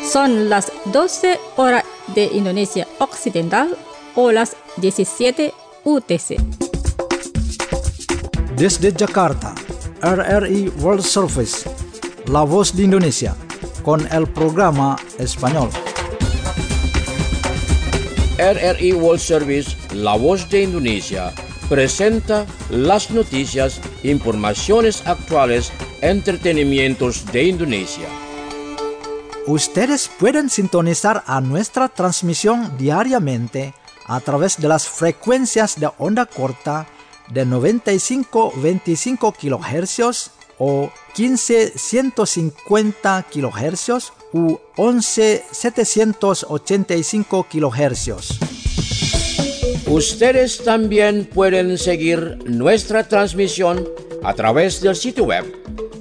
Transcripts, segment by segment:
Son las 12 horas de Indonesia Occidental o las 17 UTC. Desde Jakarta, RRI World Service, La Voz de Indonesia, con el programa español. RRI World Service, La Voz de Indonesia, presenta las noticias, informaciones actuales, entretenimientos de Indonesia. Ustedes pueden sintonizar a nuestra transmisión diariamente a través de las frecuencias de onda corta de 95-25 kHz o 15-150 kHz u 11-785 kHz. Ustedes también pueden seguir nuestra transmisión a través del sitio web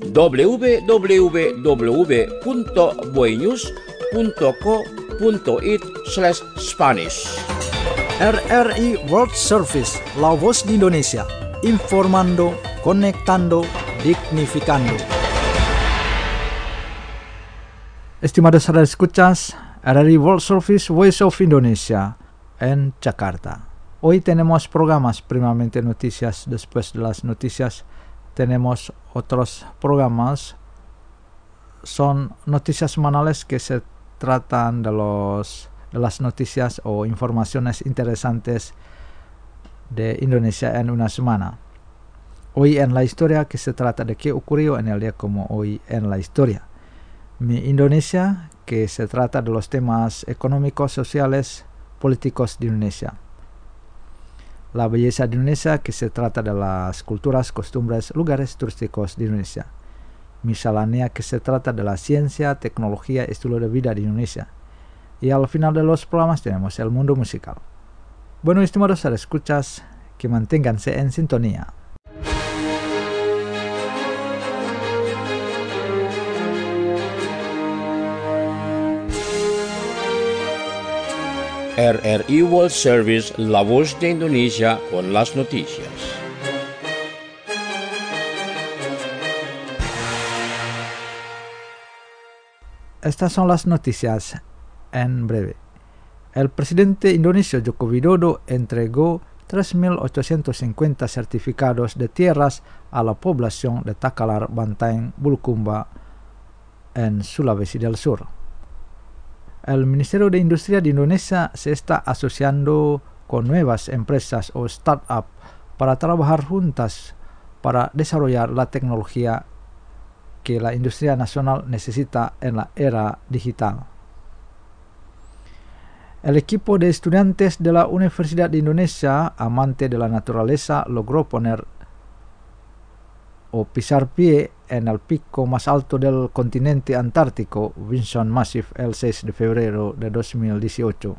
www.boenews.co.it/Spanish. RRI World Service, La Voz de Indonesia, informando, conectando, dignificando. Estimados radioescuchas, RRI World Service, Voice of Indonesia en Jakarta. Hoy tenemos programas, primeramente noticias, después de las noticias tenemos otros programas. Son noticias semanales que se tratan de las noticias o informaciones interesantes de Indonesia en una semana. Hoy en la historia, que se trata de qué ocurrió en el día como hoy en la historia. Mi Indonesia, que se trata de los temas económicos, sociales, políticos de Indonesia. La belleza de Indonesia, que se trata de las culturas, costumbres, lugares turísticos de Indonesia. Miscelánea, que se trata de la ciencia, tecnología, estilo de vida de Indonesia. Y al final de los programas tenemos el mundo musical. Bueno, estimados escuchas, que manténganse en sintonía. RRI World Service, La Voz de Indonesia, con las noticias. Estas son las noticias en breve. El presidente indonesio Joko Widodo entregó 3.850 certificados de tierras a la población de Takalar, Bantaeng, Bulukumba, en Sulawesi del Sur. El Ministerio de Industria de Indonesia se está asociando con nuevas empresas o startup para trabajar juntas para desarrollar la tecnología que la industria nacional necesita en la era digital. El equipo de estudiantes de la Universidad de Indonesia, amante de la naturaleza, logró poner o pisar pie en el pico más alto del continente antártico, Vinson Massif, el 6 de febrero de 2018.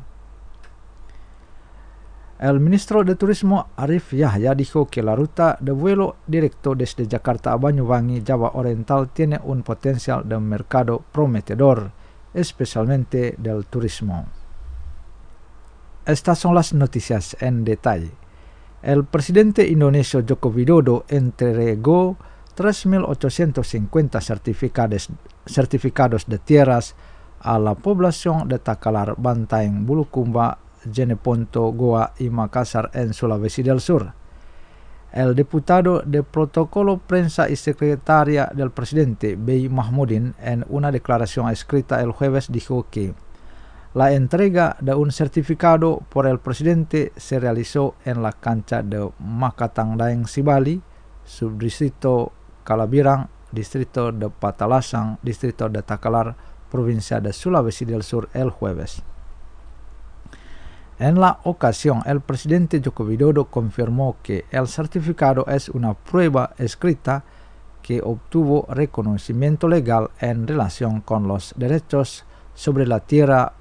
El ministro de Turismo Arif Yahya dijo que la ruta de vuelo directo desde Jakarta a Banyuwangi, Java Oriental, tiene un potencial de mercado prometedor, especialmente del turismo. Estas son las noticias en detalle. El presidente indonesio Joko Widodo entregó 3.850 certificados de tierras a la población de Takalar, Bantaeng, Bulukumba, Jeneponto, Goa y Makassar en Sulawesi del Sur. El diputado de Protocolo Prensa y secretaria del presidente, Bey Mahmudin, en una declaración escrita el jueves dijo que la entrega de un certificado por el presidente se realizó en la cancha de Makatang Daeng Sibali, subdistrito Kalabirang, distrito de Patalasang, distrito de Takalar, provincia de Sulawesi del Sur, el jueves. En la ocasión, el presidente Joko Widodo confirmó que el certificado es una prueba escrita que obtuvo reconocimiento legal en relación con los derechos sobre la tierra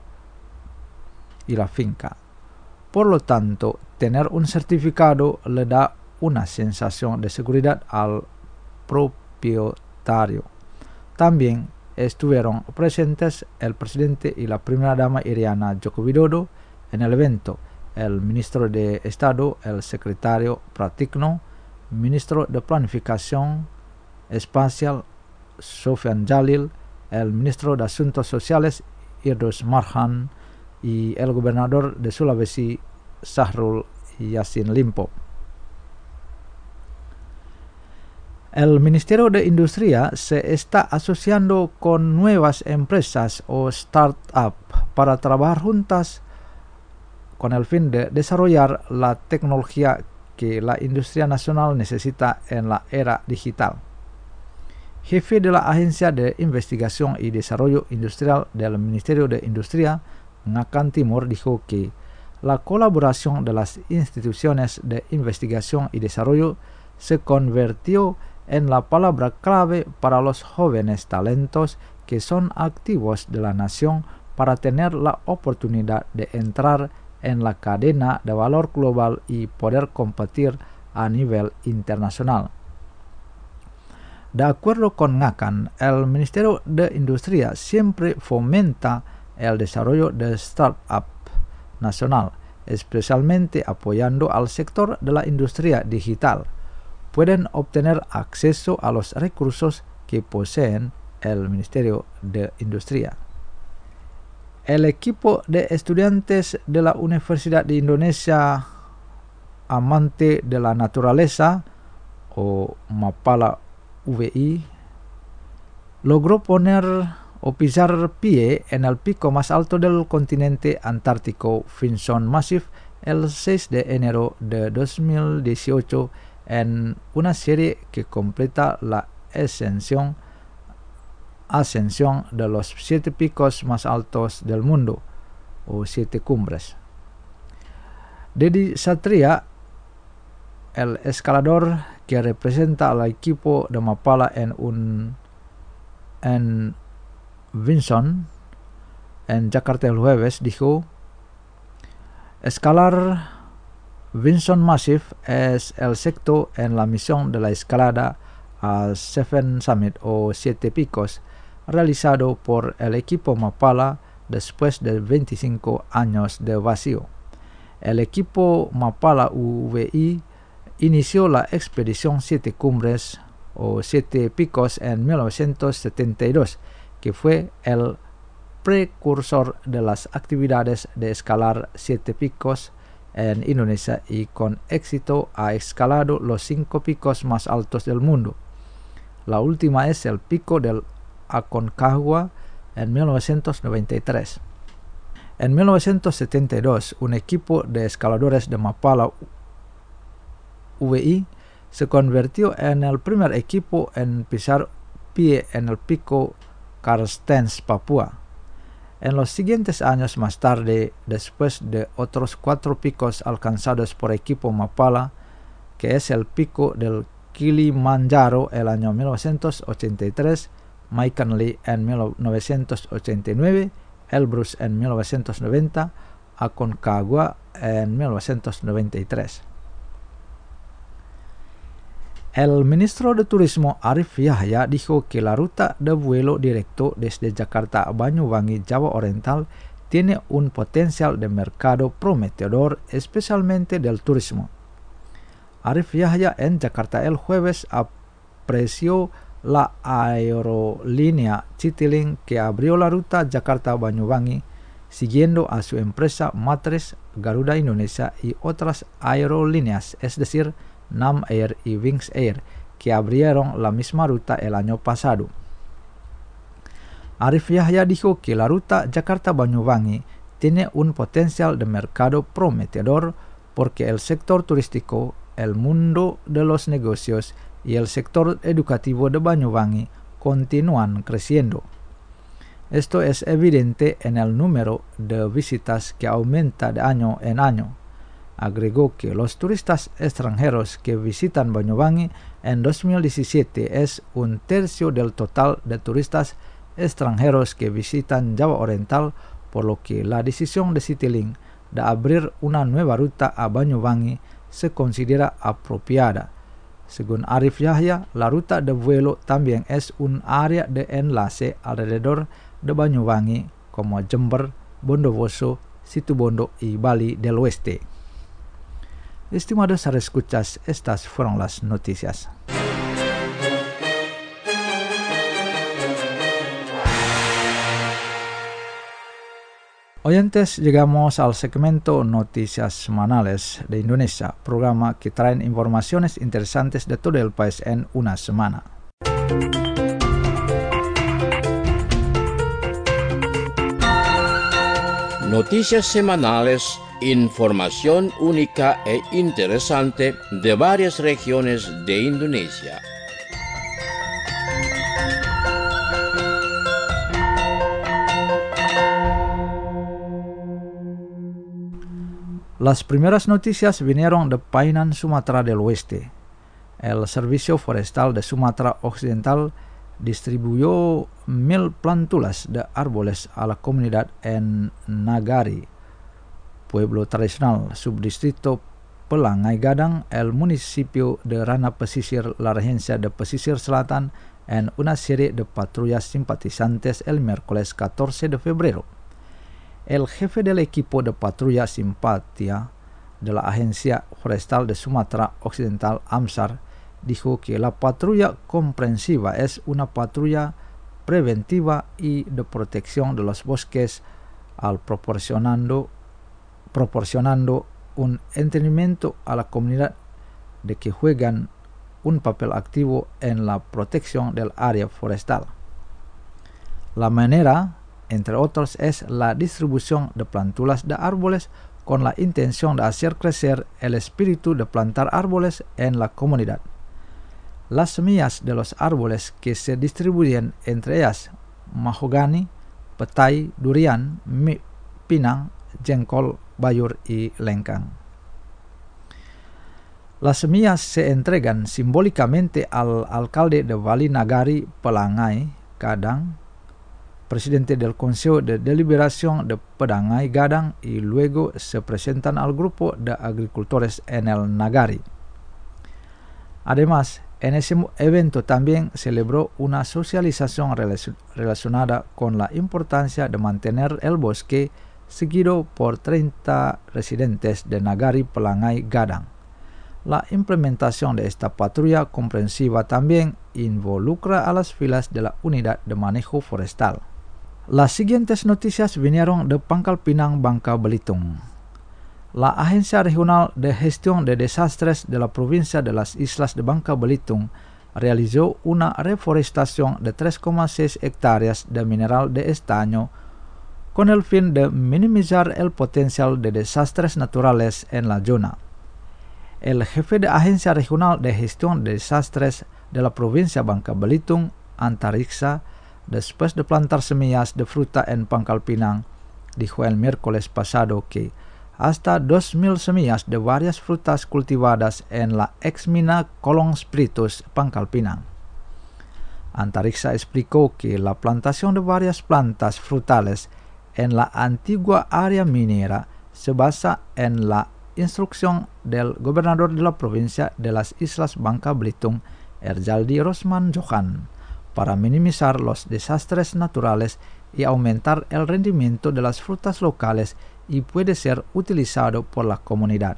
y la finca. Por lo tanto, tener un certificado le da una sensación de seguridad al propietario. También estuvieron presentes el presidente y la primera dama Iriana Joko Widodo en el evento, el ministro de Estado, el secretario Pratikno, ministro de Planificación Espacial Sofyan Jalil, el ministro de Asuntos Sociales Idrus Marhan y el gobernador de Sulawesi Syahrul Yassin Limpo. El Ministerio de Industria se está asociando con nuevas empresas o start-up para trabajar juntas con el fin de desarrollar la tecnología que la industria nacional necesita en la era digital. Jefe de la Agencia de Investigación y Desarrollo Industrial del Ministerio de Industria, Ngakan Timur, dijo que la colaboración de las instituciones de investigación y desarrollo se convirtió en la palabra clave para los jóvenes talentos que son activos de la nación para tener la oportunidad de entrar en la cadena de valor global y poder competir a nivel internacional. De acuerdo con Ngakan, el Ministerio de Industria siempre fomenta el desarrollo de startup nacional, especialmente apoyando al sector de la industria digital. Pueden obtener acceso a los recursos que poseen el Ministerio de Industria. El equipo de estudiantes de la Universidad de Indonesia Amante de la Naturaleza, o Mapala UWI, logró poner o pisar pie en el pico más alto del continente antártico, Vinson Massif, el 6 de enero de 2018 en una serie que completa la ascensión de los 7 picos más altos del mundo, o 7 cumbres. Dedi Satria, el escalador que representa al equipo de Mapala en Vinson, en Jakarta el jueves, dijo: escalar Vinson Massif es el sexto en la misión de la escalada a Seven Summit, o 7 picos, realizado por el equipo Mapala después de 25 años de vacío. El equipo Mapala UWI inició la expedición 7 cumbres o 7 picos en 1972, que fue el precursor de las actividades de escalar 7 picos en Indonesia, y con éxito ha escalado los 5 picos más altos del mundo. La última es el pico del Aconcagua en 1993. En 1972, un equipo de escaladores de Mapala UWI se convirtió en el primer equipo en pisar pie en el pico Karstens, Papua. En los siguientes años más tarde, después de otros 4 picos alcanzados por equipo Mapala, que es el pico del Kilimanjaro el año 1983, McKinley en 1989, Elbrus en 1990, Aconcagua en 1993. El ministro de Turismo Arif Yahya dijo que la ruta de vuelo directo desde Jakarta a Banyuwangi, Java Oriental, tiene un potencial de mercado prometedor, especialmente del turismo. Arif Yahya en Jakarta el jueves apreció la aerolínea Citylink, que abrió la ruta Jakarta-Banyuwangi, siguiendo a su empresa matriz Garuda Indonesia y otras aerolíneas, es decir, Nam Air y Wings Air, que abrieron la misma ruta el año pasado. Arif Yahya dijo que la ruta Jakarta-Banyuwangi tiene un potencial de mercado prometedor porque el sector turístico, el mundo de los negocios y el sector educativo de Banyuwangi continúan creciendo. Esto es evidente en el número de visitas que aumenta de año en año. Agregó que los turistas extranjeros que visitan Banyuwangi en 2017 es 1/3 del total de turistas extranjeros que visitan Java Oriental, por lo que la decisión de Citylink de abrir una nueva ruta a Banyuwangi se considera apropiada. Según Arif Yahya, la ruta de vuelo también es un área de enlace alrededor de Banyuwangi como Jember, Bondowoso, Situbondo y Bali del Oeste. Estimados escuchas, estas fueron las noticias. Oyentes, llegamos al segmento Noticias Semanales de Indonesia, programa que trae informaciones interesantes de todo el país en una semana. Noticias semanales, información única e interesante de varias regiones de Indonesia. Las primeras noticias vinieron de Painan, Sumatra del Oeste. El Servicio Forestal de Sumatra Occidental distribuyó 1.000 plántulas de árboles a la comunidad en Nagari, pueblo tradicional, subdistrito Pelangai Gadang, el municipio de Rana Pesisir, la regencia de Pesisir Selatan, en una serie de patrullas simpatizantes el miércoles 14 de febrero. El jefe del equipo de patrulla simpatía de la Agencia Forestal de Sumatra Occidental, AMSAR, dijo que la patrulla comprensiva es una patrulla preventiva y de protección de los bosques, al proporcionando un entendimiento a la comunidad de que juegan un papel activo en la protección del área forestal. La manera, entre otros, es la distribución de plántulas de árboles con la intención de hacer crecer el espíritu de plantar árboles en la comunidad. Las semillas de los árboles que se distribuyen, entre ellas mahogani, petai, durian, pinang, jengkol, bayur y lengkang. Las semillas se entregan simbólicamente al alcalde de Wali Nagari Pelangai Gadang, presidente del Consejo de Deliberación de Pelangai Gadang, y luego se presentan al grupo de agricultores en el Nagari. Además, en ese evento también celebró una socialización relacionada con la importancia de mantener el bosque, seguido por 30 residentes de Nagari Pelangai Gadang. La implementación de esta patrulla comprensiva también involucra a las filas de la Unidad de Manejo Forestal. Las siguientes noticias vinieron de Pangkal Pinang, Bangka Belitung. La Agencia Regional de Gestión de Desastres de la provincia de las Islas de Bangka Belitung realizó una reforestación de 3,6 hectáreas de mineral de estaño con el fin de minimizar el potencial de desastres naturales en la zona. El jefe de Agencia Regional de Gestión de Desastres de la provincia Bangka Belitung, Antariksa, después de plantar semillas de fruta en Pangkal Pinang, dijo el miércoles pasado que hasta 2.000 semillas de varias frutas cultivadas en la ex-mina Kolong Spiritus, Pangkal Pinang. Antariksa explicó que la plantación de varias plantas frutales en la antigua área minera se basa en la instrucción del gobernador de la provincia de las Islas Bangka Belitung, Erjaldi Rosman Johan, para minimizar los desastres naturales y aumentar el rendimiento de las frutas locales, y puede ser utilizado por la comunidad.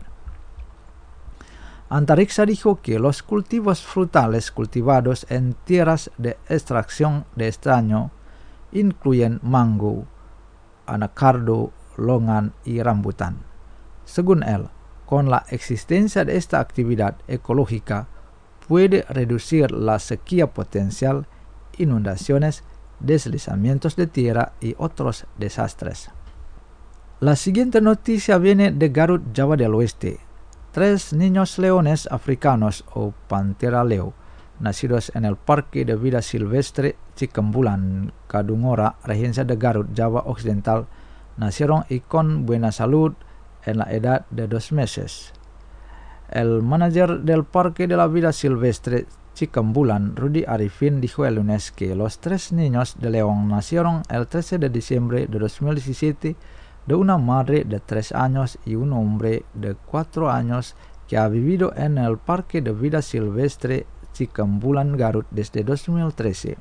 Antariksa dijo que los cultivos frutales cultivados en tierras de extracción de estaño incluyen mango, anacardo, longan y rambutan. Según él, con la existencia de esta actividad ecológica puede reducir la sequía potencial, inundaciones, deslizamientos de tierra y otros desastres. La siguiente noticia viene de Garut, Java del Oeste. 3 niños leones africanos o pantera leo, nacidos en el Parque de Vida Silvestre Cikembulan, Kadungora, regencia de Garut, Java Occidental, nacieron y con buena salud en la edad de 2 meses. El manager del Parque de la Vida Silvestre Cikembulan, Rudy Arifin, dijo el lunes que los 3 niños de león nacieron el 13 de diciembre de 2017 de una madre de 3 años y un hombre de 4 años que ha vivido en el Parque de Vida Silvestre Cikembulan Garut desde 2013.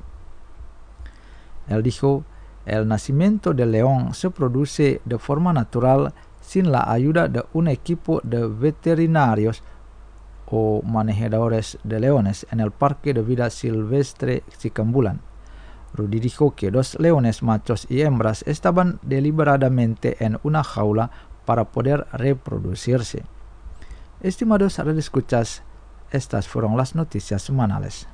Él dijo, el nacimiento del león se produce de forma natural sin la ayuda de un equipo de veterinarios o manejadores de leones en el Parque de Vida Silvestre Cikembulan. Rudy dijo que 2 leones machos y hembras estaban deliberadamente en una jaula para poder reproducirse. Estimados radioescuchas, estas fueron las noticias semanales.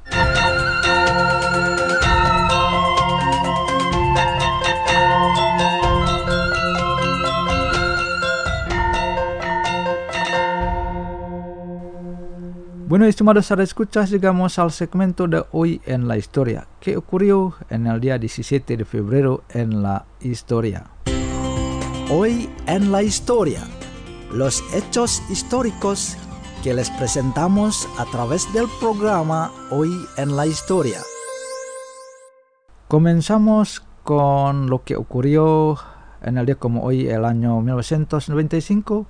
Bueno, estimados radioescuchas, llegamos al segmento de hoy en la historia. ¿Qué ocurrió en el día 17 de febrero en la historia? Hoy en la historia, los hechos históricos que les presentamos a través del programa Hoy en la historia. Comenzamos con lo que ocurrió en el día como hoy, el año 1995,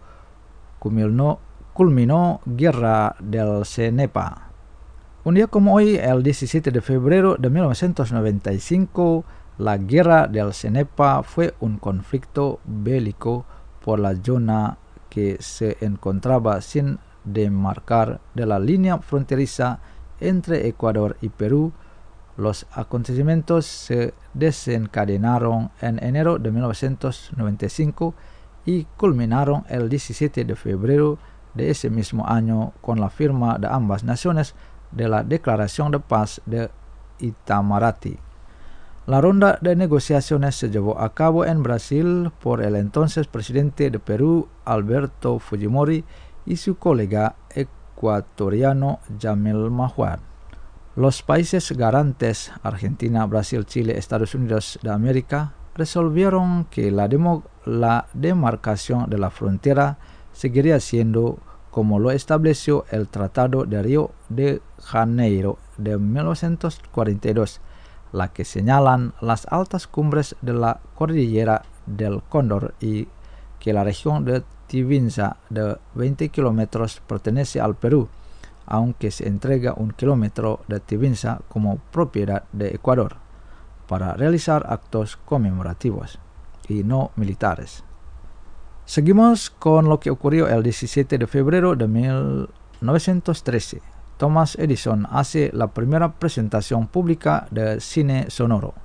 culminó Guerra del Cenepa. Un día como hoy, el 17 de febrero de 1995, la Guerra del Cenepa fue un conflicto bélico por la zona que se encontraba sin demarcar de la línea fronteriza entre Ecuador y Perú. Los acontecimientos se desencadenaron en enero de 1995 y culminaron el 17 de febrero de ese mismo año con la firma de ambas naciones de la Declaración de Paz de Itamaraty. La ronda de negociaciones se llevó a cabo en Brasil por el entonces presidente de Perú, Alberto Fujimori, y su colega ecuatoriano Jamil Mahuad. Los países garantes, Argentina, Brasil, Chile, Estados Unidos de América, resolvieron que la demarcación de la frontera seguiría siendo como lo estableció el Tratado de Río de Janeiro de 1942, la que señalan las altas cumbres de la cordillera del Cóndor y que la región de Tivinsa de 20 kilómetros pertenece al Perú, aunque se entrega 1 kilómetro de Tivinsa como propiedad de Ecuador, para realizar actos conmemorativos y no militares. Seguimos con lo que ocurrió el 17 de febrero de 1913. Thomas Edison hace la primera presentación pública de cine sonoro.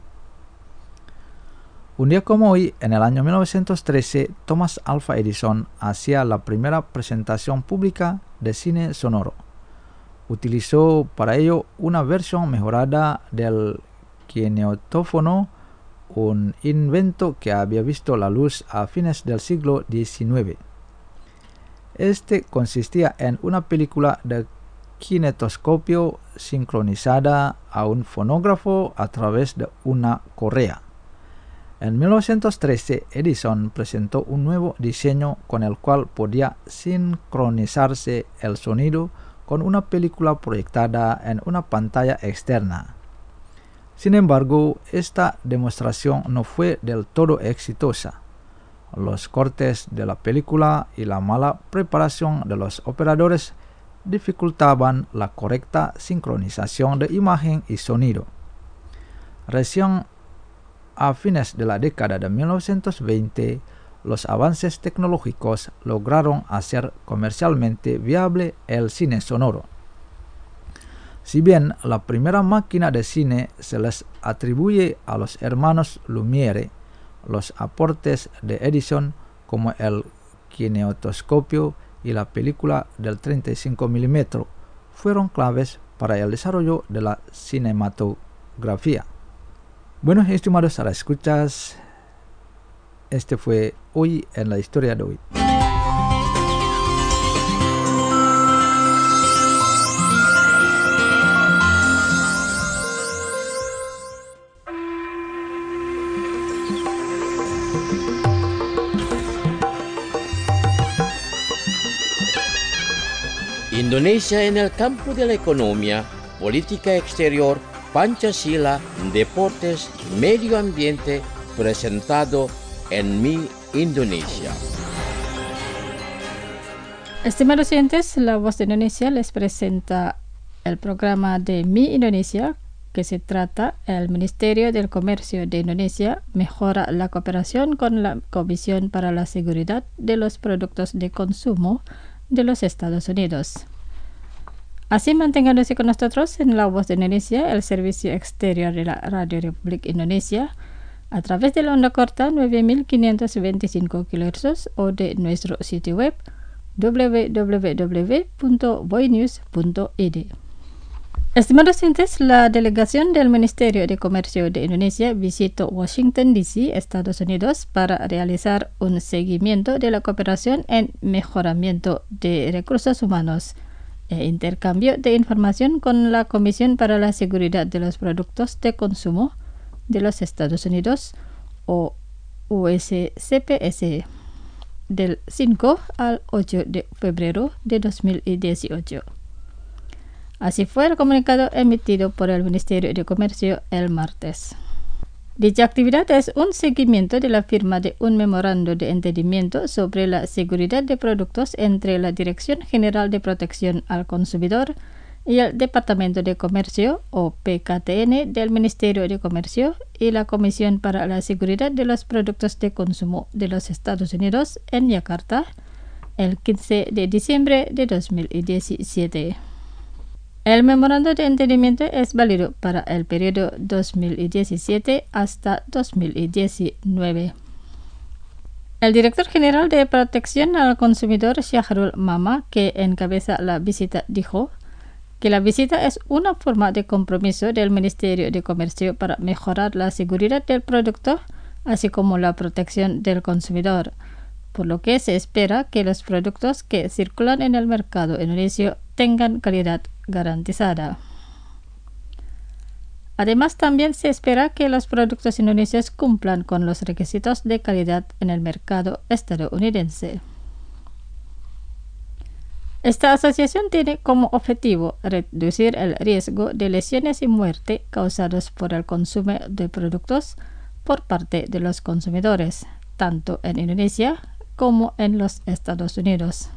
Un día como hoy, en el año 1913, Thomas Alva Edison hacía la primera presentación pública de cine sonoro. Utilizó para ello una versión mejorada del kinetófono, un invento que había visto la luz a fines del siglo XIX. Este consistía en una película de kinetoscopio sincronizada a un fonógrafo a través de una correa. En 1913, Edison presentó un nuevo diseño con el cual podía sincronizarse el sonido con una película proyectada en una pantalla externa. Sin embargo, esta demostración no fue del todo exitosa. Los cortes de la película y la mala preparación de los operadores dificultaban la correcta sincronización de imagen y sonido. Recién a fines de la década de 1920, los avances tecnológicos lograron hacer comercialmente viable el cine sonoro. Si bien la primera máquina de cine se les atribuye a los hermanos Lumière, los aportes de Edison, como el kinetoscopio y la película del 35 mm, fueron claves para el desarrollo de la cinematografía. Bueno, estimados radioescuchas, este fue Hoy en la Historia de hoy. Indonesia en el campo de la economía, política exterior, Pancasila, deportes, medio ambiente, presentado en Mi Indonesia. Estimados oyentes, La Voz de Indonesia les presenta el programa de Mi Indonesia, que se trata el Ministerio del Comercio de Indonesia mejora la cooperación con la Comisión para la Seguridad de los Productos de Consumo de los Estados Unidos. Así manténganse con nosotros en La Voz de Indonesia, el servicio exterior de la Radio Republik Indonesia, a través de la onda corta 9525 kHz o de nuestro sitio web www.voinews.id. Estimados oyentes, la delegación del Ministerio de Comercio de Indonesia visitó Washington, D.C., Estados Unidos, para realizar un seguimiento de la cooperación en mejoramiento de recursos humanos e intercambio de información con la Comisión para la Seguridad de los Productos de Consumo de los Estados Unidos, o USCPS, del 5 al 8 de febrero de 2018. Así fue el comunicado emitido por el Ministerio de Comercio el martes. Dicha actividad es un seguimiento de la firma de un memorando de entendimiento sobre la seguridad de productos entre la Dirección General de Protección al Consumidor y el Departamento de Comercio, o PKTN, del Ministerio de Comercio y la Comisión para la Seguridad de los Productos de Consumo de los Estados Unidos en Yakarta, el 15 de diciembre de 2017. El memorando de entendimiento es válido para el periodo 2017 hasta 2019. El director general de Protección al Consumidor, Syahrul Mama, que encabeza la visita, dijo que la visita es una forma de compromiso del Ministerio de Comercio para mejorar la seguridad del producto, así como la protección del consumidor, por lo que se espera que los productos que circulan en el mercado indonesio tengan calidad garantizada. Además, también se espera que los productos indonesios cumplan con los requisitos de calidad en el mercado estadounidense. Esta asociación tiene como objetivo reducir el riesgo de lesiones y muerte causados por el consumo de productos por parte de los consumidores, tanto en Indonesia como en los Estados Unidos.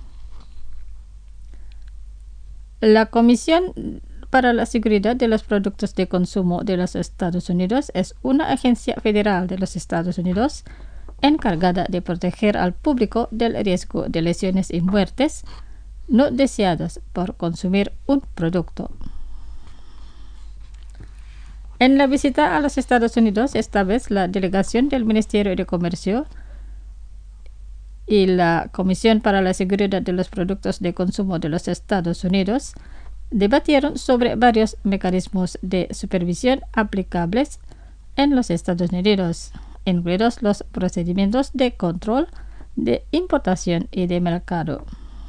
La Comisión para la Seguridad de los Productos de Consumo de los Estados Unidos es una agencia federal de los Estados Unidos encargada de proteger al público del riesgo de lesiones y muertes no deseadas por consumir un producto. En la visita a los Estados Unidos, esta vez la delegación del Ministerio de Comercio y la Comisión para la Seguridad de los Productos de Consumo de los Estados Unidos debatieron sobre varios mecanismos de supervisión aplicables en los Estados Unidos, incluidos los procedimientos de control de importación y de mercado.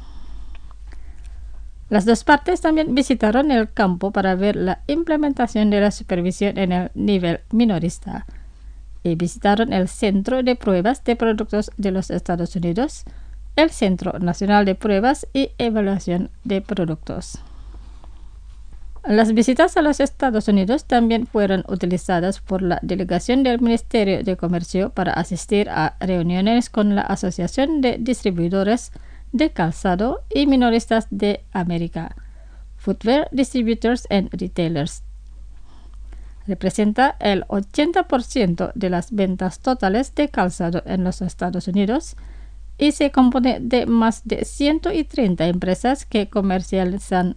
Las dos partes también visitaron el campo para ver la implementación de la supervisión en el nivel minorista y visitaron el Centro de Pruebas de Productos de los Estados Unidos, el Centro Nacional de Pruebas y Evaluación de Productos. Las visitas a los Estados Unidos también fueron utilizadas por la delegación del Ministerio de Comercio para asistir a reuniones con la Asociación de Distribuidores de Calzado y Minoristas de América, Footwear Distributors and Retailers. Representa el 80% de las ventas totales de calzado en los Estados Unidos y se compone de más de 130 empresas que comercializan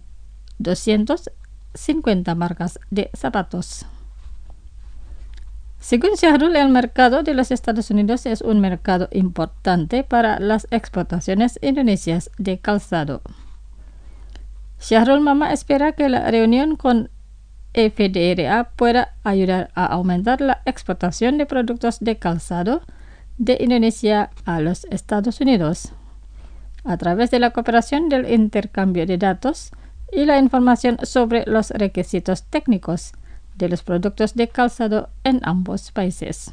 250 marcas de zapatos. Según Syahrul, el mercado de los Estados Unidos es un mercado importante para las exportaciones indonesias de calzado. Syahrul Mama espera que la reunión con FDRA pueda ayudar a aumentar la exportación de productos de calzado de Indonesia a los Estados Unidos, a través de la cooperación del intercambio de datos y la información sobre los requisitos técnicos de los productos de calzado en ambos países.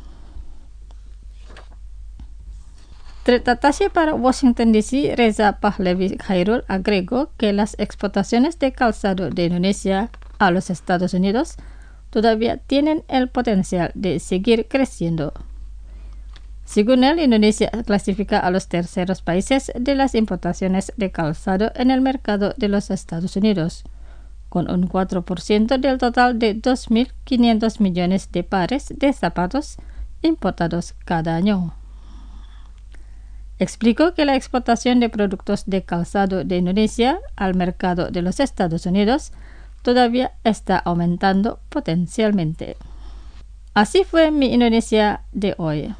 Tratatache para Washington, D.C., Reza Pahlavi Khairul, agregó que las exportaciones de calzado de Indonesia a los Estados Unidos todavía tienen el potencial de seguir creciendo. Según él, Indonesia clasifica a los terceros países de las importaciones de calzado en el mercado de los Estados Unidos, con un 4% del total de 2.500 millones de pares de zapatos importados cada año. explicó que la exportación de productos de calzado de Indonesia al mercado de los Estados Unidos todavía está aumentando potencialmente. Así fue mi Indonesia de hoy.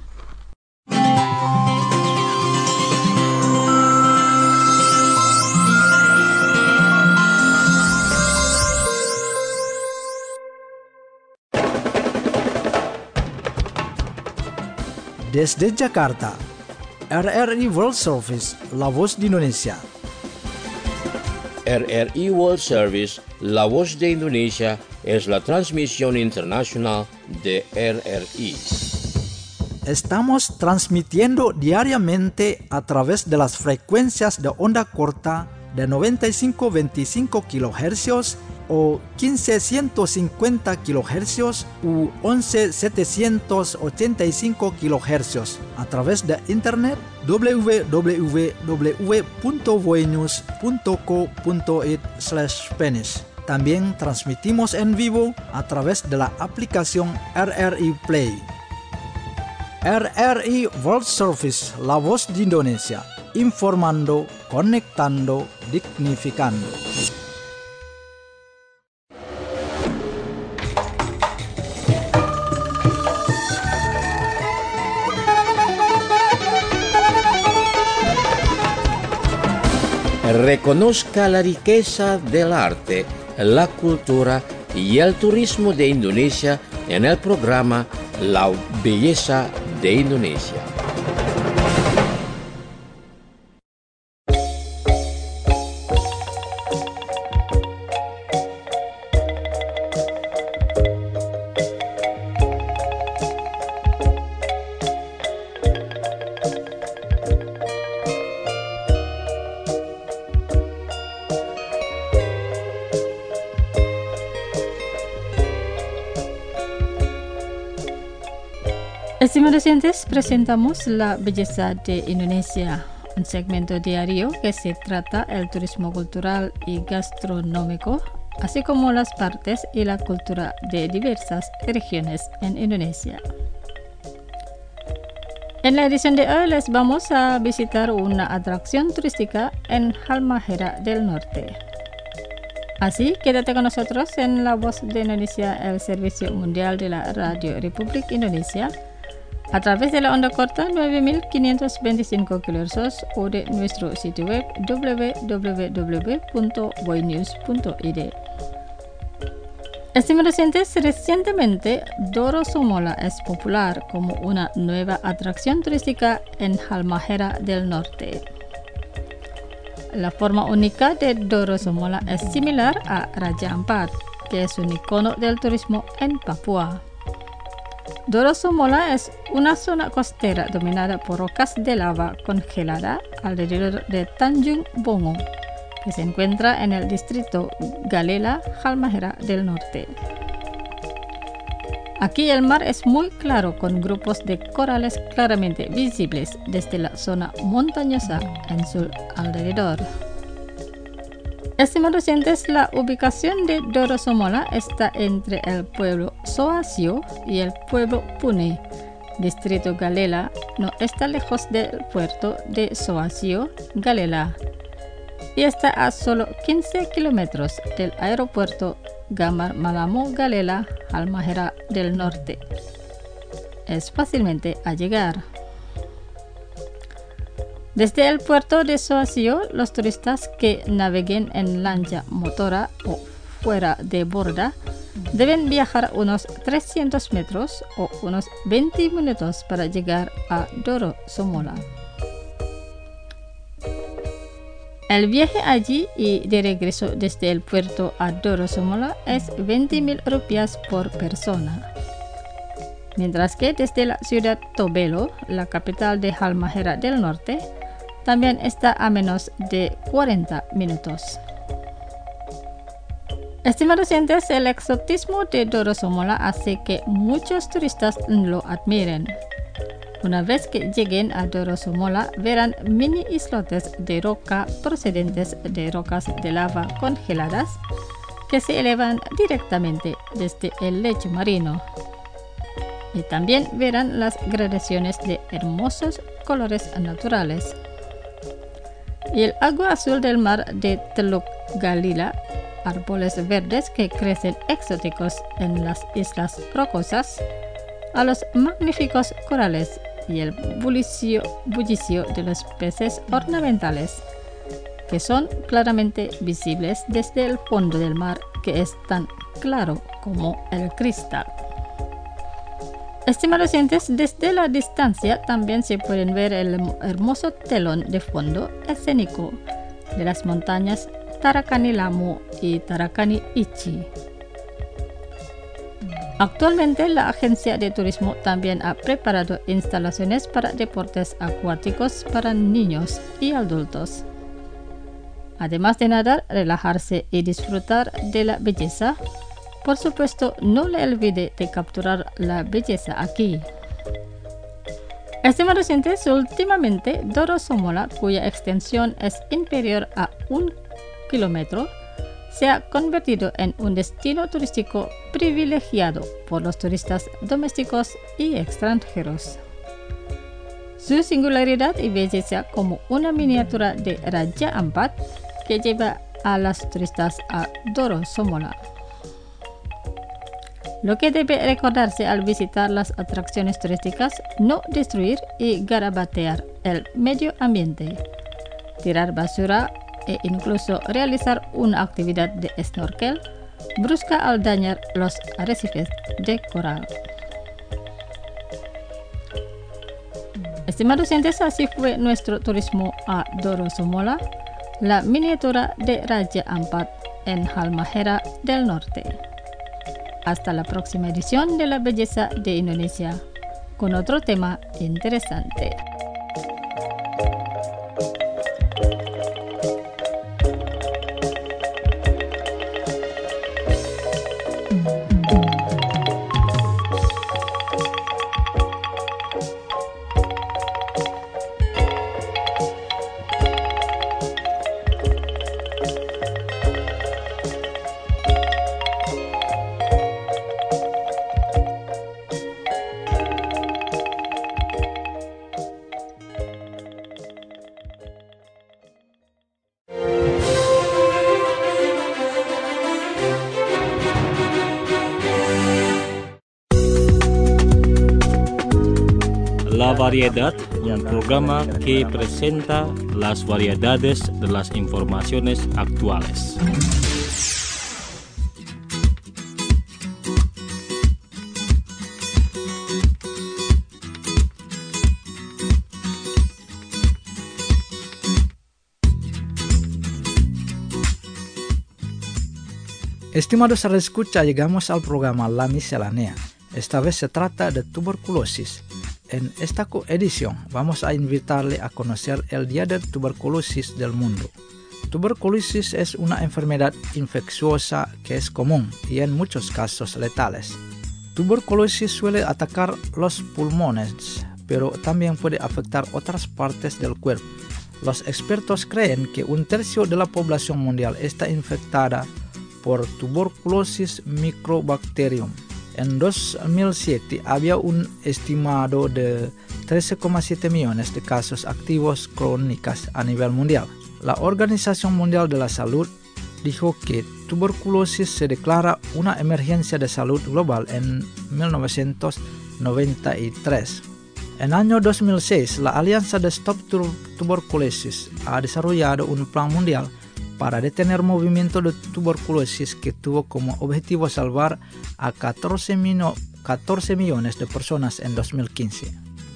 Desde Jakarta, RRI World Service, La Voz de Indonesia. RRI World Service, La Voz de Indonesia, es la transmisión internacional de RRI. Estamos transmitiendo diariamente a través de las frecuencias de onda corta de 95-25 kHz o 15-150 kHz u 11-785 kHz a través de internet www.voinews.co.it/Spanish. También transmitimos en vivo a través de la aplicación RRI Play. RRI World Service, La Voz de Indonesia, informando, conectando, dignificando. Reconozca la riqueza del arte, la cultura y el turismo de Indonesia en el programa La Belleza de Indonesia. Estimados oyentes, presentamos La Belleza de Indonesia, un segmento diario que se trata el turismo cultural y gastronómico, así como las partes y la cultura de diversas regiones en Indonesia. En la edición de hoy les vamos a visitar una atracción turística en Halmahera del Norte. Así, quédate con nosotros en La Voz de Indonesia, el servicio mundial de la Radio Republik Indonesia, a través de la onda corta 9525 kHz o de nuestro sitio web www.voinews.id. Estimados oyentes, recientemente Doro Somola es popular como una nueva atracción turística en Halmahera del Norte. La forma única de Doro Somola es similar a Raja Ampat, que es un icono del turismo en Papua. Doro Somola es una zona costera dominada por rocas de lava congelada alrededor de Tanjung Bongo, que se encuentra en el distrito Galela, Halmahera del Norte. Aquí el mar es muy claro con grupos de corales claramente visibles desde la zona montañosa en su alrededor. Estimados oyentes, la ubicación de Doro Somola está entre el pueblo Soasio y el pueblo Pune. Distrito Galela no está lejos del puerto de Soasio, Galela, y está a solo 15 kilómetros del aeropuerto Gamar Malamo Galela, Halmahera del Norte. Es fácilmente a llegar. Desde el puerto de Soasio, los turistas que naveguen en lancha motora o fuera de borda deben viajar unos 300 metros o unos 20 minutos para llegar a Doro Somola. El viaje allí y de regreso desde el puerto a Doro Somola es 20.000 rupias por persona. Mientras que desde la ciudad Tobelo, la capital de Halmahera del Norte, también está a menos de 40 minutos. Estimados oyentes, el exotismo de Doro Somola hace que muchos turistas lo admiren. Una vez que lleguen a Doro Somola, verán mini islotes de roca procedentes de rocas de lava congeladas que se elevan directamente desde el lecho marino. y también verán las gradaciones de hermosos colores naturales. Y el agua azul del mar de Teluk Galila, árboles verdes que crecen exóticos en las islas rocosas, a los magníficos corales y el bullicio de los peces ornamentales, que son claramente visibles desde el fondo del mar, que es tan claro como el cristal. Estimados oyentes, desde la distancia también se pueden ver el hermoso telón de fondo escénico de las montañas Tarakani Lamu y Tarakani Ichi. Actualmente, la agencia de turismo también ha preparado instalaciones para deportes acuáticos para niños y adultos. Además de nadar, relajarse y disfrutar de la belleza, por supuesto, no le olvide de capturar la belleza aquí. Estimados oyentes, últimamente Doro Somola, cuya extensión es inferior a 1 kilómetro, se ha convertido en un destino turístico privilegiado por los turistas domésticos y extranjeros. Su singularidad y belleza como una miniatura de Raja Ampat que lleva a los turistas a Doro Somola. Lo que debe recordarse al visitar las atracciones turísticas: no destruir y garabatear el medio ambiente, tirar basura e incluso realizar una actividad de snorkel brusca al dañar los arrecifes de coral. Estimados oyentes, así fue nuestro turismo a Doro Somola, la miniatura de Raja Ampat en Halmahera del Norte. Hasta la próxima edición de La Belleza de Indonesia, con otro tema interesante. La Variedad, un programa que presenta las variedades de las informaciones actuales. Estimados radioescucha, llegamos al programa La Miscelánea. Esta vez se trata de tuberculosis. En esta edición vamos a invitarle a conocer el Día de Tuberculosis del Mundo. Tuberculosis es una enfermedad infecciosa que es común y en muchos casos letales. Tuberculosis suele atacar los pulmones, pero también puede afectar otras partes del cuerpo. Los expertos creen que 1/3 de la población mundial está infectada por Tuberculosis microbacterium. En 2007 había un estimado de 13,7 millones de casos activos crónicos a nivel mundial. La Organización Mundial de la Salud dijo que tuberculosis se declara una emergencia de salud global en 1993. En el año 2006, la Alianza de Stop Tuberculosis ha desarrollado un plan mundial para detener movimiento de tuberculosis que tuvo como objetivo salvar a 14 millones de personas en 2015.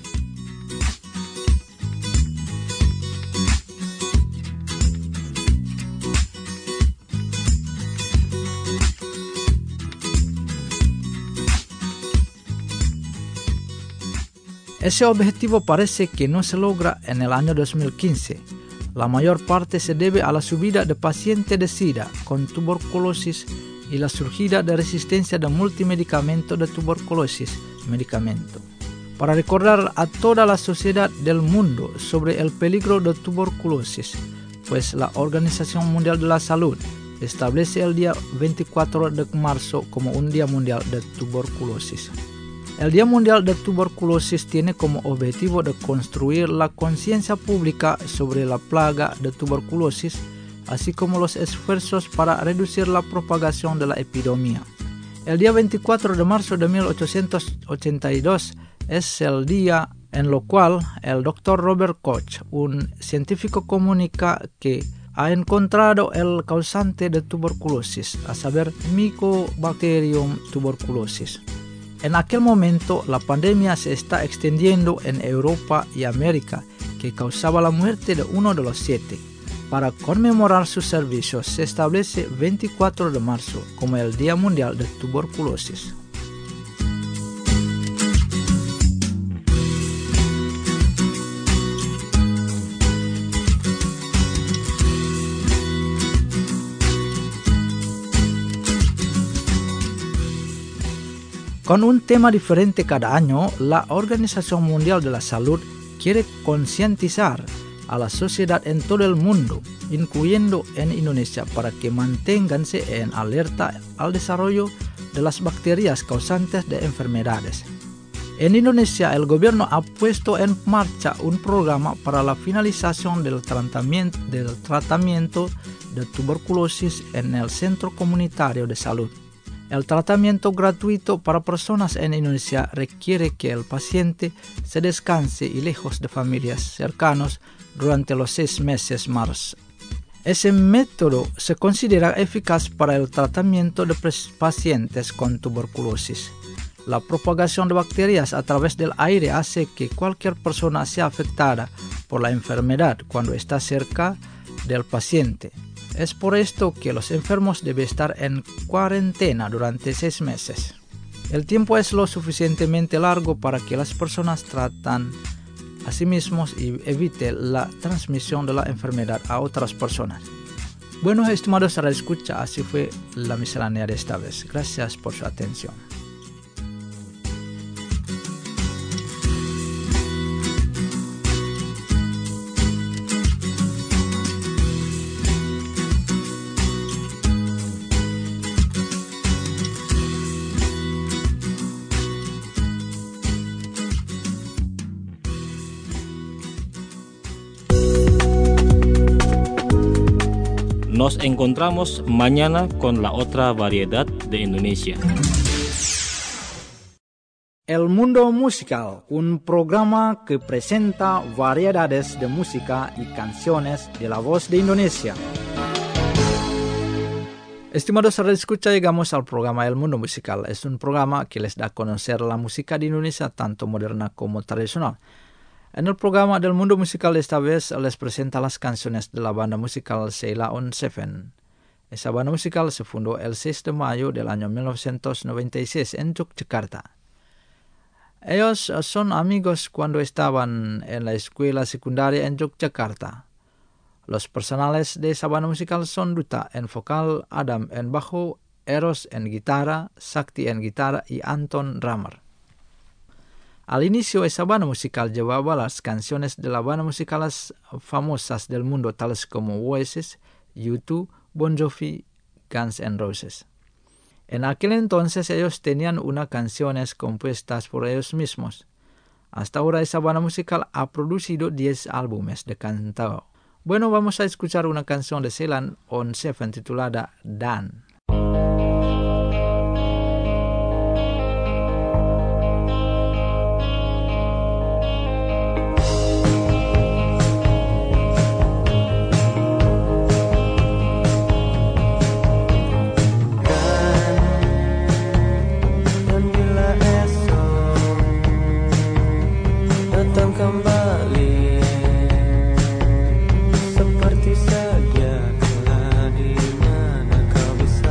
Ese objetivo parece que no se logra en el año 2015. La mayor parte se debe a la subida de pacientes de SIDA con tuberculosis y la surgida de resistencia de multimedicamento de tuberculosis medicamento. Para recordar a toda la sociedad del mundo sobre el peligro de tuberculosis, pues la Organización Mundial de la Salud establece el día 24 de marzo como un Día Mundial de Tuberculosis. El Día Mundial de Tuberculosis tiene como objetivo de construir la conciencia pública sobre la plaga de tuberculosis, así como los esfuerzos para reducir la propagación de la epidemia. El día 24 de marzo de 1882 es el día en lo cual el Dr. Robert Koch, un científico, comunica que ha encontrado el causante de tuberculosis, a saber, Mycobacterium tuberculosis. En aquel momento, la pandemia se está extendiendo en Europa y América, que causaba la muerte de uno de los 7. Para conmemorar sus servicios, se establece 24 de marzo como el Día Mundial de Tuberculosis. Con un tema diferente cada año, la Organización Mundial de la Salud quiere concientizar a la sociedad en todo el mundo, incluyendo en Indonesia, para que manténganse en alerta al desarrollo de las bacterias causantes de enfermedades. En Indonesia, el gobierno ha puesto en marcha un programa para la finalización del tratamiento de tuberculosis en el Centro Comunitario de Salud. El tratamiento gratuito para personas en Indonesia requiere que el paciente se descanse y lejos de familias cercanas durante los 6 meses más. Ese método se considera eficaz para el tratamiento de pacientes con tuberculosis. La propagación de bacterias a través del aire hace que cualquier persona sea afectada por la enfermedad cuando está cerca del paciente. Es por esto que los enfermos deben estar en cuarentena durante 6 meses. El tiempo es lo suficientemente largo para que las personas tratan a sí mismos y evite la transmisión de la enfermedad a otras personas. Bueno, estimados radioescucha, así fue la miscelánea de esta vez. Gracias por su atención. Nos encontramos mañana con la otra variedad de Indonesia. El Mundo Musical, un programa que presenta variedades de música y canciones de la voz de Indonesia. Estimados radioescucha, llegamos al programa El Mundo Musical. Es un programa que les da a conocer la música de Indonesia, tanto moderna como tradicional. En el programa del Mundo Musical esta vez les presenta las canciones de la banda musical Sheila on 7. Esa banda musical se fundó el 6 de mayo del año 1996 en Yogyakarta. Ellos son amigos cuando estaban en la escuela secundaria en Yogyakarta. Los personales de esa banda musical son Duta en vocal, Adam en bajo, Eros en guitarra, Sakti en guitarra y Anton drummer. Al inicio, esa banda musical llevaba las canciones de las bandas musicales famosas del mundo, tales como Oasis, U2, Bon Jovi, Guns N' Roses. En aquel entonces ellos tenían unas canciones compuestas por ellos mismos. Hasta ahora esa banda musical ha producido 10 álbumes de cantao. Bueno, vamos a escuchar una canción de Sheila on 7 titulada Dan. Seperti saja telah di mana kau bisa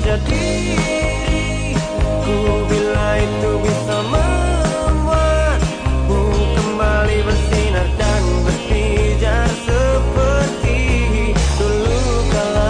saja diriku, bila itu bisa membuatmu kembali bersinar dan berpijar seperti dulu kala.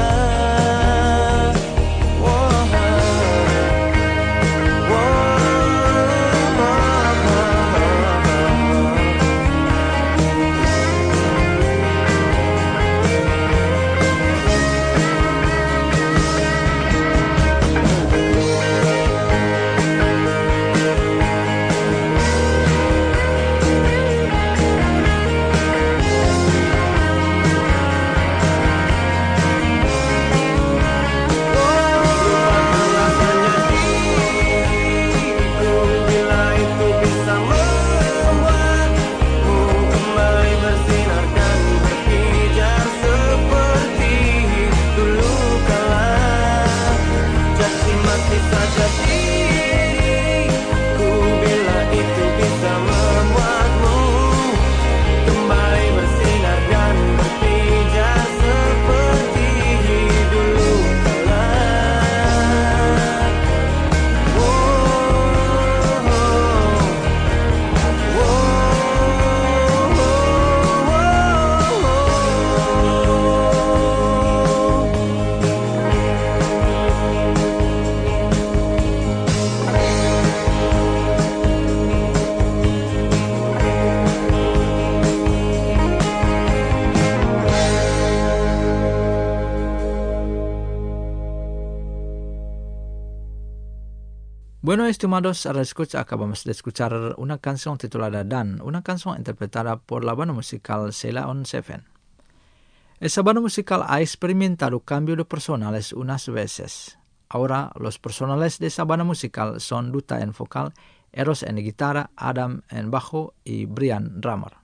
Bueno, estimados escucha, acabamos de escuchar una canción titulada Dan, una canción interpretada por la banda musical Sheila on Seven. Esa banda musical ha experimentado cambio de personales unas veces. Ahora, los personales de esa banda musical son Duta en vocal, Eros en guitarra, Adam en bajo y Brian drummer.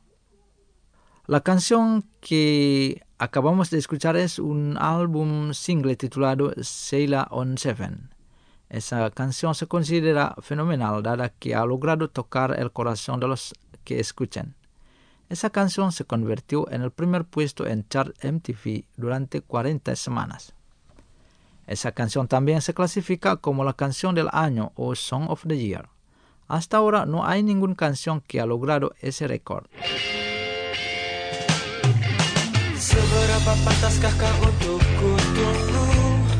La canción que acabamos de escuchar es un álbum single titulado Sheila on Seven. Esa canción se considera fenomenal dada que ha logrado tocar el corazón de los que escuchan. Esa canción se convirtió en el primer puesto en chart MTV durante 40 semanas. Esa canción también se clasifica como la canción del año o Song of the Year. Hasta ahora no hay ninguna canción que ha logrado ese récord. Seberapa pantaskah kau untukku tunggu?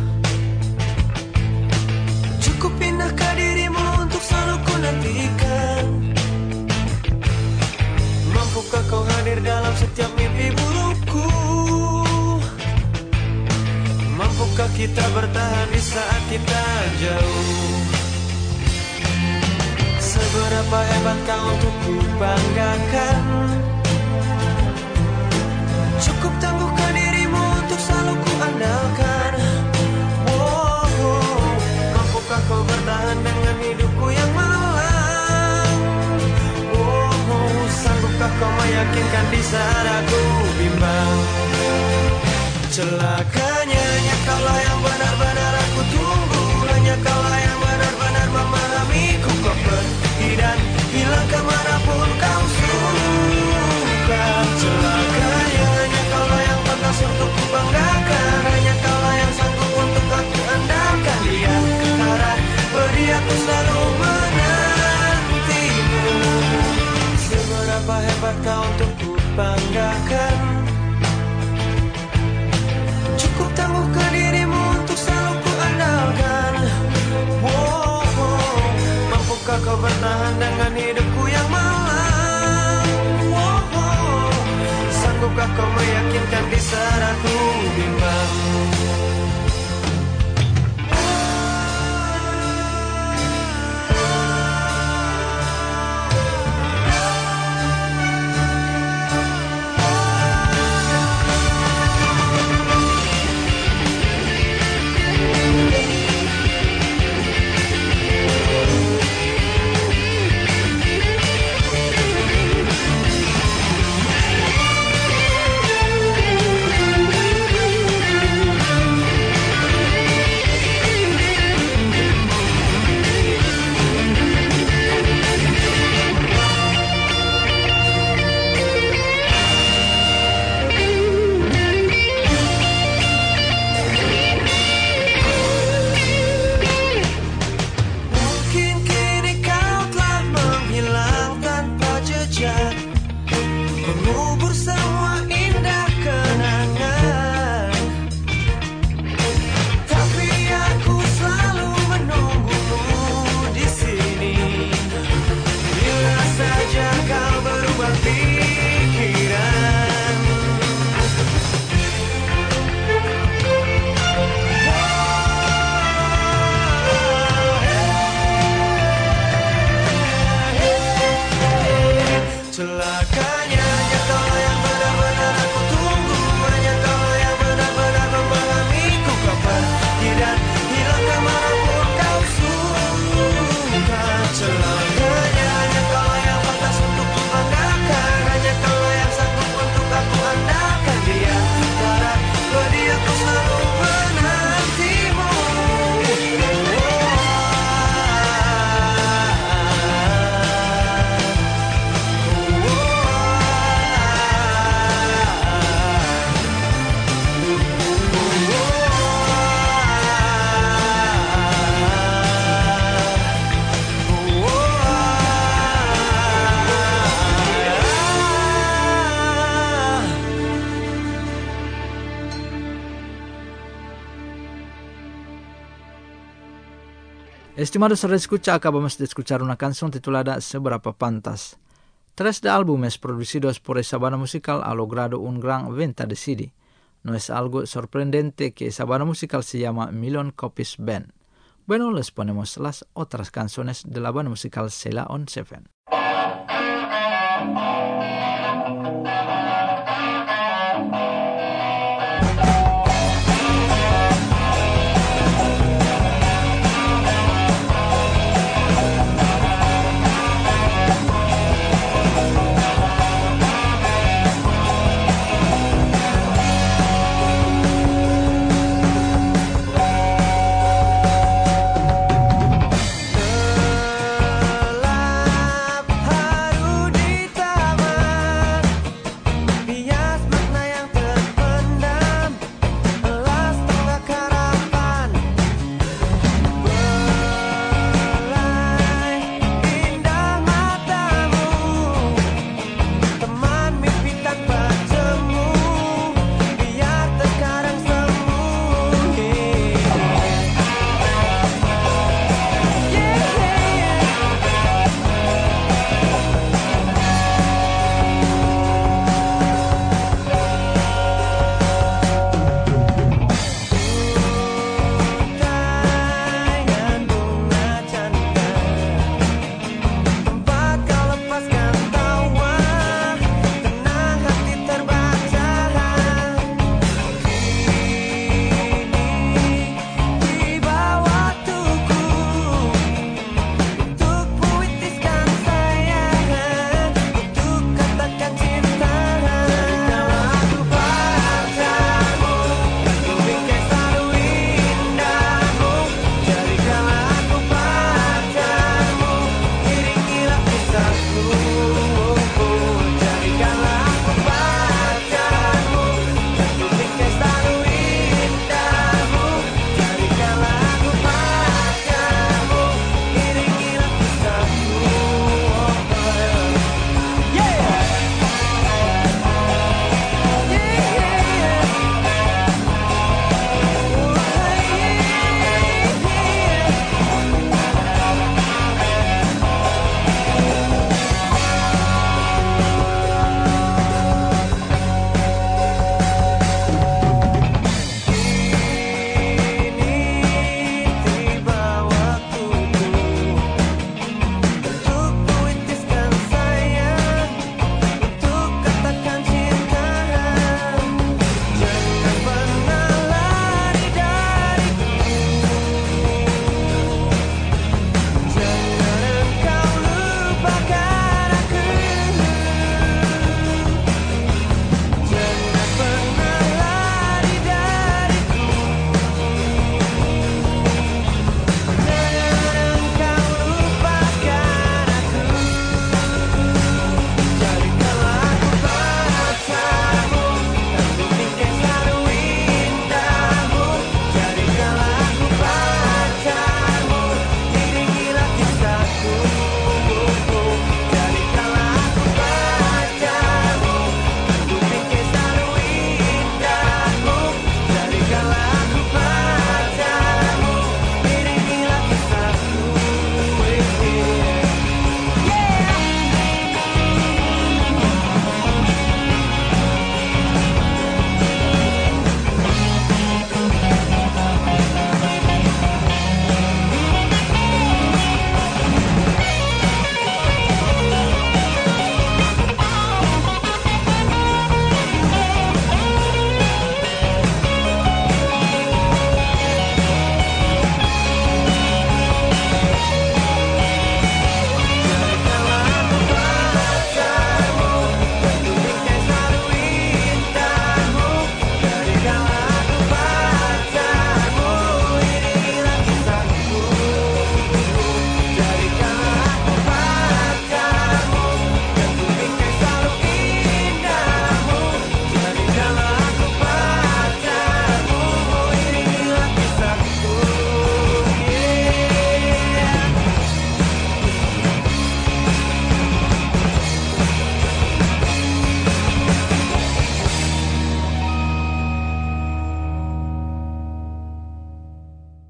Cukup pindahkah dirimu untuk selalu ku nantikan? Mampukah kau hadir dalam setiap mimpi burukku? Mampukah kita bertahan di saat kita jauh? Seberapa hebat kau untuk ku banggakan? Cukup tangguhkah dirimu untuk selalu ku andalkan? Mampukah kau bertahan dengan hidupku yang malang? Sanggupkah kau meyakinkan di saat aku bimbang? Celakanya hanya kaulah yang benar-benar aku tunggu. Hanya kaulah yang benar-benar memahamiku. Kau pergi dan hilang kemanapun kau suka. Celakanya hanya kaulah yang pantas untuk ku banggakan. Hanya kaulah yang sanggup untuk aku andalkan. Di antara beri aku selalu menantimu. Seberapa hebat kau untuk ku banggakan? Cukup tangguhkah dirimu untuk selalu ku andalkan? Estimados escucha, acabamos de escuchar una canción titulada Seberapa Pantas. 3 de álbumes producidos por esa banda musical ha logrado un gran venta de CD. No es algo sorprendente que esa banda musical se llama Million Copies Band. Bueno, les ponemos las otras canciones de la banda musical Sheila on 7. Gelap haru di taman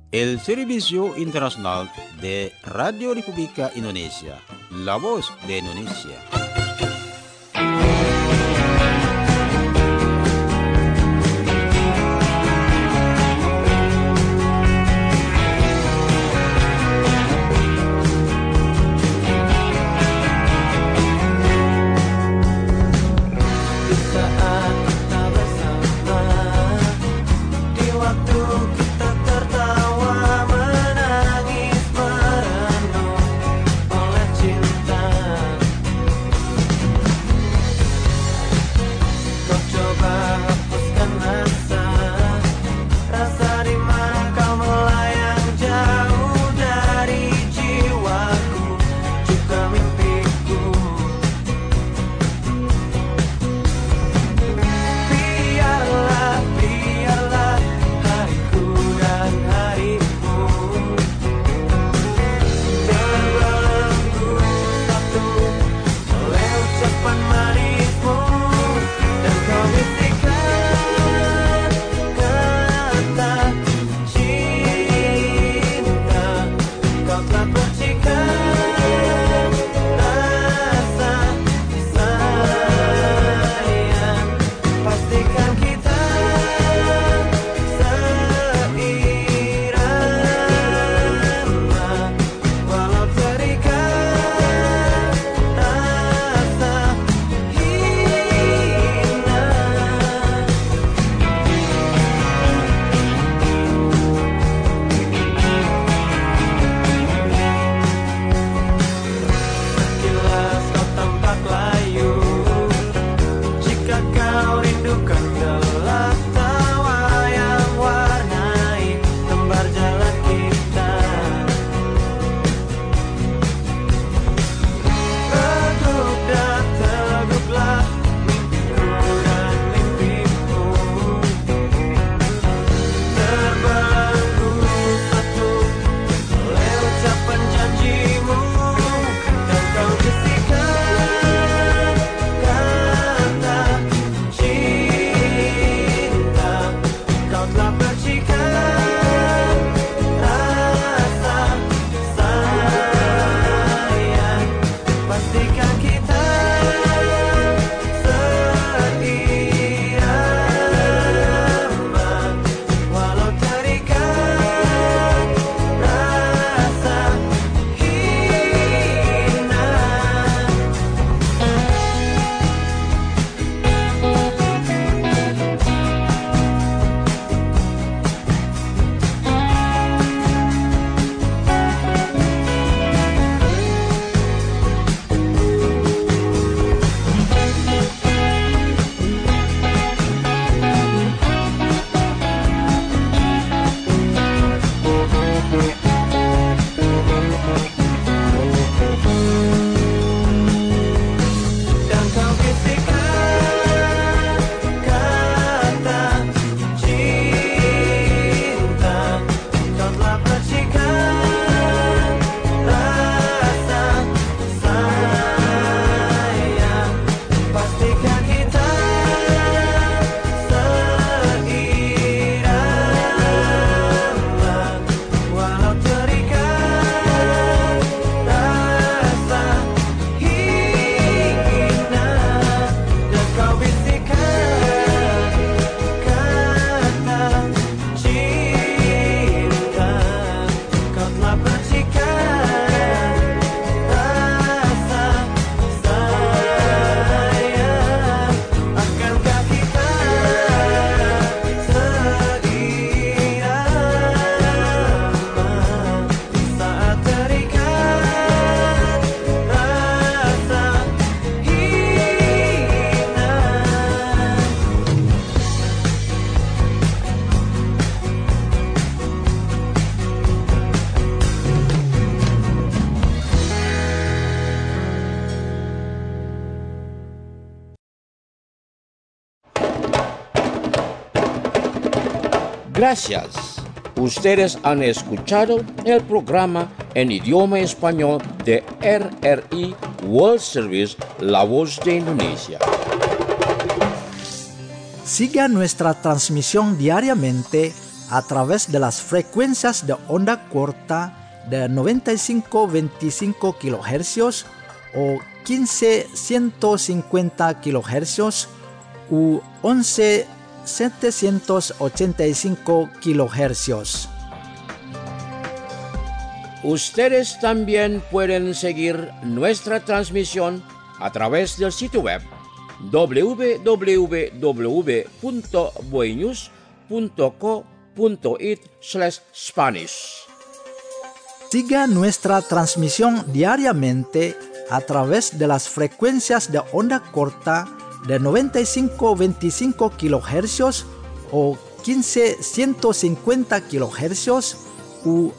El Servicio Internacional de Radio República Indonesia, La Voz de Indonesia. Gracias. Ustedes han escuchado el programa en idioma español de RRI World Service, La Voz de Indonesia. Siga nuestra transmisión diariamente a través de las frecuencias de onda corta de 95-25 kHz o 15-150 kHz u 11-785 kHz. Ustedes también pueden seguir nuestra transmisión a través del sitio web www.boinews.co.it/Spanish. Siga nuestra transmisión diariamente a través de las frecuencias de onda corta de 95-25 kHz o 15-150 kHz u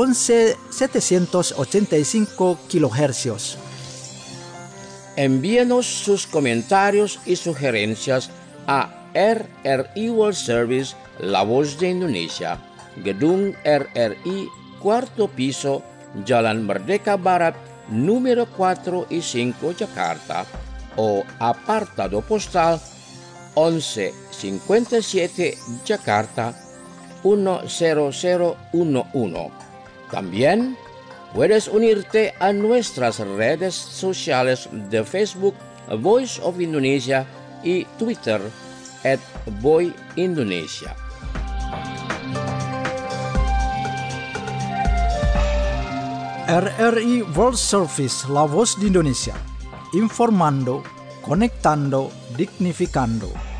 11-785 kHz. Envíenos sus comentarios y sugerencias a RRI World Service, La Voz de Indonesia, Gedung RRI, 4º piso, Jalan Merdeka Barat, número 4 y 5, Jakarta, o apartado postal 1157 Jakarta 10011. También puedes unirte a nuestras redes sociales de Facebook, Voice of Indonesia, y Twitter, @VoiIndonesia. RRI World Service, La Voz de Indonesia. Informando, conectando, dignificando.